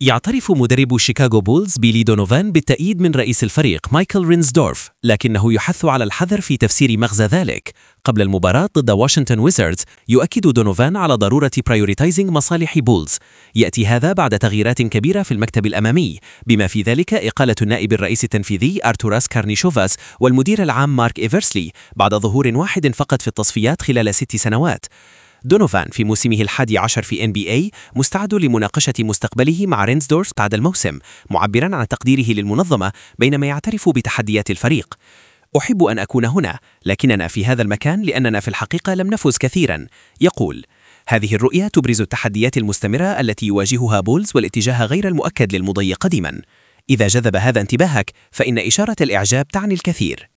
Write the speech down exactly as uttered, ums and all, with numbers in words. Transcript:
يعترف مدرب شيكاغو بولز بيلي دونوفان بالتأييد من رئيس الفريق مايكل رينزدورف، لكنه يحث على الحذر في تفسير مغزى ذلك. قبل المباراة ضد واشنطن ويزاردز يؤكد دونوفان على ضرورة برايوريتايزنج مصالح بولز. يأتي هذا بعد تغييرات كبيرة في المكتب الأمامي، بما في ذلك إقالة النائب الرئيس التنفيذي أرتوراس كارنيشوفاس والمدير العام مارك إيفرسلي بعد ظهور واحد فقط في التصفيات خلال ست سنوات. دونوفان في موسمه الحادي عشر في إن بي إيه مستعد لمناقشة مستقبله مع رينزدورف بعد الموسم، معبرا عن تقديره للمنظمة بينما يعترف بتحديات الفريق. أحب أن أكون هنا، لكننا في هذا المكان لأننا في الحقيقة لم نفز كثيرا. يقول: هذه الرؤية تبرز التحديات المستمرة التي يواجهها بولز والاتجاه غير المؤكد للمضي قديما. إذا جذب هذا انتباهك فإن إشارة الإعجاب تعني الكثير.